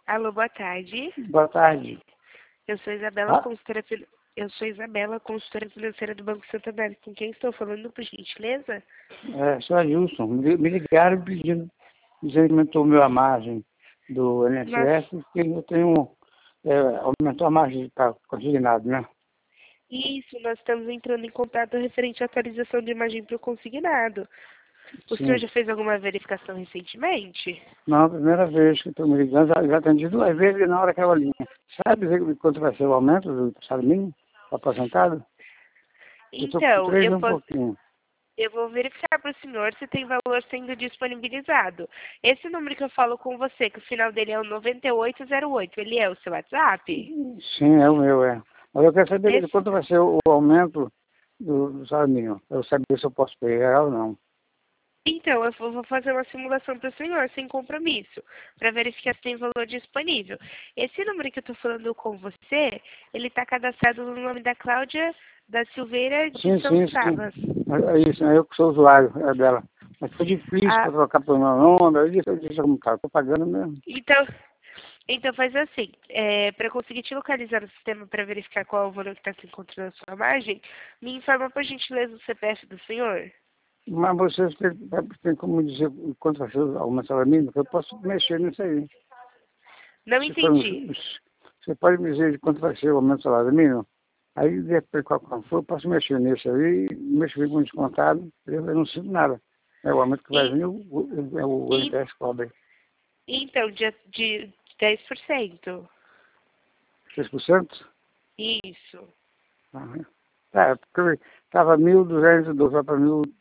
Alô, boa tarde. Boa tarde. Eu sou Isabela, Ah, consultora financeira do Banco Santander. Com quem estou falando, por gentileza? sou Adilson. Me ligaram pedindo, dizendo que aumentou a margem do Nós, INSS, que eu tenho, aumentou a margem para consignado, né? nós estamos entrando em contato referente à atualização de imagem para o consignado. O senhor Sim. já fez alguma verificação recentemente? Não, a primeira vez que estou me ligando, já atendi 2 vezes na hora que ela linha. Sabe dizer quanto vai ser o aumento do salário mínimo para aposentado? Eu estou com Então, 3 e um pouquinho. eu vou verificar para o senhor se tem valor sendo disponibilizado. Esse número que eu falo com você, que o final dele é o 9808, ele é o seu WhatsApp? Sim, é o meu, é. Mas eu quero saber de Esse quanto vai ser o aumento do salário mínimo. Eu saber se eu posso pegar ou não. Então, eu vou fazer uma simulação para o senhor, sem compromisso, para verificar se tem valor disponível. Esse número que eu estou falando com você, ele está cadastrado no nome da Cláudia da Silveira de Sim, São sim, sim. Sabas. É isso, é eu que sou usuário dela. Mas foi difícil Ah, para trocar pelo meu nome, eu disse como tá, estou pagando mesmo. então faz assim, para eu conseguir te localizar no sistema para verificar qual é o valor que está se encontrando na sua margem, me informa, por gentileza, o CPF do senhor. Mas vocês têm como dizer quanto vai ser o aumento do salário mínimo? Eu posso mexer nisso aí. Não Se for, entendi. você pode me dizer de quanto vai ser o aumento do salário mínimo? Aí, depois, qual for, eu posso mexer nisso aí, mexer com descontado, eu não sinto nada. É o aumento que vai E, vir, o e, INSS cobre. então, de 10%. 6%? Isso. Aham. Tá, porque estava 1.212, vai para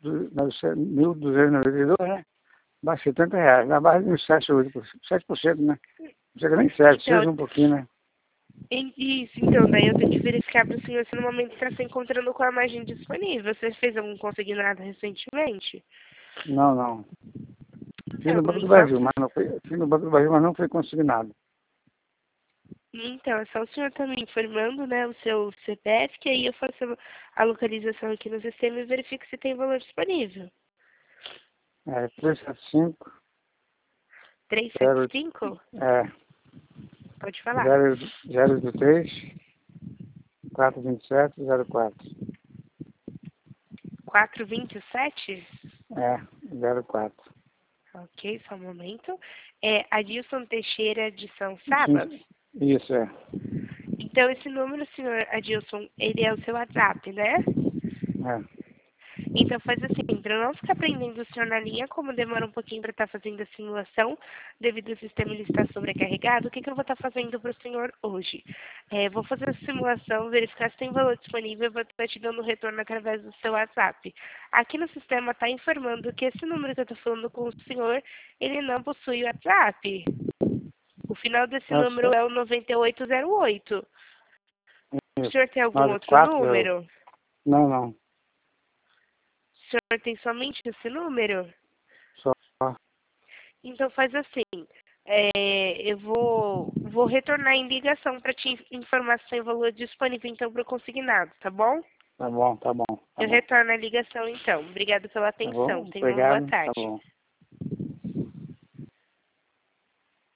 1.292, né? Baixa R$ 70, na base de uns 7%, né? Não chega nem 7, Então, 6 um pouquinho, né? isso, então, daí eu tenho que verificar para o senhor se no momento está se encontrando com a margem disponível. Você fez algum consignado recentemente? Não, não. Fiz Então, no Banco do Brasil, mas não foi, fiz no Banco do Brasil, mas não foi consignado. é só o senhor estar me informando, né, o seu CPF, que aí eu faço a localização aqui no sistema e verifico se tem valor disponível. É 375, 0, 375? é, Pode falar. 003, 427, 04. 427? É, 04. Ok, só um momento. É Adilson Teixeira de São Sabas? Sim, isso é. Então, esse número, senhor Adilson, ele é o seu WhatsApp, né? É. Então faz assim, para eu não ficar prendendo o senhor na linha, como demora um pouquinho para estar fazendo a simulação, devido ao sistema ele estar sobrecarregado, o que eu vou estar fazendo para o senhor hoje? Vou fazer a simulação, verificar se tem valor disponível e vou estar te dando retorno através do seu WhatsApp. Aqui no sistema está informando que esse número que eu estou falando com o senhor, ele não possui WhatsApp. O final desse número Nossa, é o 9808. O isso. senhor tem algum outro 94, número? não, não. O senhor tem somente esse número? Só. Então faz assim, eu vou retornar em ligação para te informar se tem valor disponível então para o consignado, tá bom? Tá bom, tá bom, tá Eu bom. retorno a ligação então. Obrigada pela Tá atenção. bom, Tenha uma boa obrigado, tá tarde. bom.